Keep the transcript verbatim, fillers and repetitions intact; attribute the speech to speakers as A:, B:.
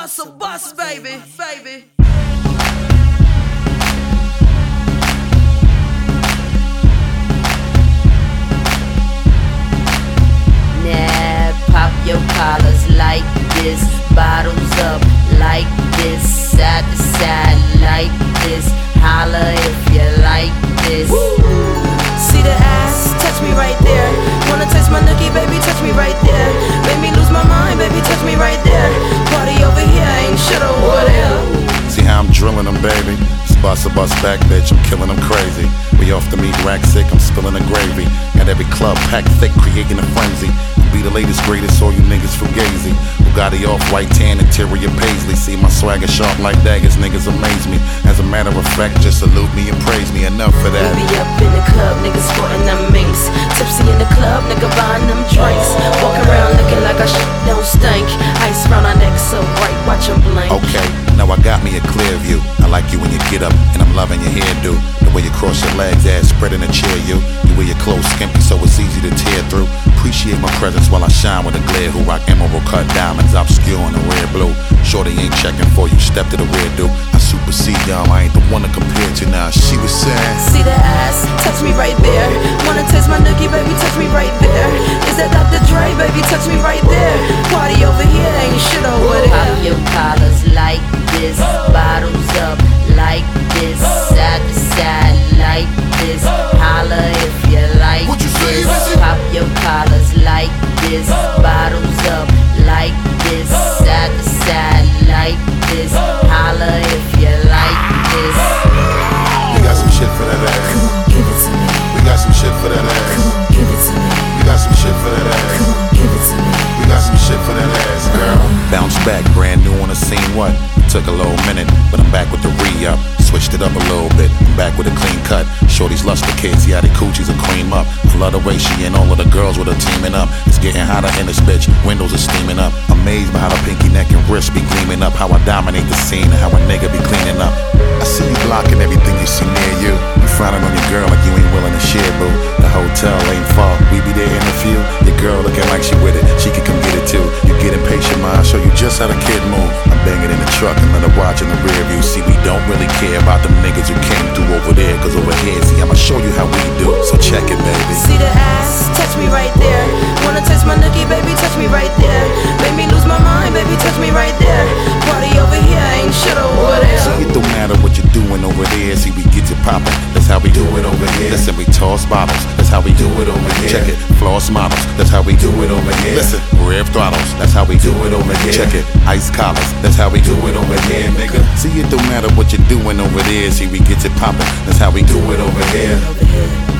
A: bust a bus, baby, baby.
B: Nah, pop your collars like this, bottles up like this, side to side like this, holla if you like this.
A: Woo. See the ass, touch me right there. Wanna taste my nookie, baby, touch me right there. Make me lose my mind, baby, touch me right there. Party over here, ain't shit over there.
C: See how I'm drilling them, baby? Bust a bus back, bitch, I'm killing them crazy. We off the meat rack sick, I'm spilling the gravy. Got every club packed thick, creating a frenzy. Be the latest, greatest, all you niggas fugazi. Bugatti off white tan, interior paisley. See my swagger sharp like daggers, niggas amaze me. As a matter of fact, just salute me and praise me. Enough for that.
A: We be up in the club, niggas sporting them minks. Tipsy in the club, nigga buying them drinks. Walking around looking like our shit don't stink. Ice round our neck so bright, watch them blink.
C: Okay, now I got me a clear view. I like you when you get up, and I'm loving your hairdo. The way you cross your legs, ass spread in a chair, you. You wear your clothes skimpy, so it's easy to tear through. Appreciate my presence while I shine with a glare. Who rock emerald cut diamonds, obscure in the red blue. Shorty ain't checking for you, step to the rear, dude. I supersede y'all, I ain't the one to compare to now. She was saying,
A: see the ass, touch me right there. Wanna taste my nookie, baby, touch me right there. Is that Doctor Dre, baby, touch me right there. Party over here, ain't shit over there.
B: Pop your collars like this, bottles up like this, side to side like this, holla if you like
C: what you say,
B: this. Pop your collars like this, bottles up like this, side to side like this, holla if you like this.
C: we got some shit for that ass.
A: Come on, give it to me.
C: We got some shit for that ass.
A: Come on, give it to me.
C: We got some shit for that ass.
A: Come on, give it to me.
C: We got some shit for that ass, girl. Bounce back, brand new on the scene, what? Took a little minute, but I'm back with the re-up. Switched it up a little bit, I'm back with a clean cut. Shorty's luster kids, yeah, the coochies are cream up. I love the way she and all of the girls with her teaming up. It's getting hotter in this bitch, windows are steaming up. Amazed by how the pinky neck and wrist be gleaming up. How I dominate the scene and how a nigga be cleaning up. I see you blocking everything you see near you. You frowning on your girl like you ain't willing to share, boo. The hotel ain't far, we be there in a few. Your girl looking like she with it, she can come get it too. You get impatient, ma, I'll show you just how the kid move. I'm banging in the truck and let her watch in the rear view. See, we don't really care about them niggas who came through over there, cause over here, see, I'ma show you how we do. So check it, baby.
A: See the ass, touch me right there. Wanna taste my nookie, baby, touch me right there. Make me lose my mind, baby, touch me right there. Party over here, ain't shit over there.
C: See, it don't matter what you're doing over there. See, we get it poppin', that's how we do it over here. Listen, we toss bottles, that's how we do it over here. Check it, floss models, that's how we do it over here. Listen, rev throttles, that's how we do it over here. Check it, ice collars, that's how we do it over here, nigga. See, it don't matter what you're doing over there. See, we get it poppin', that's how we do it over here.
A: Over here.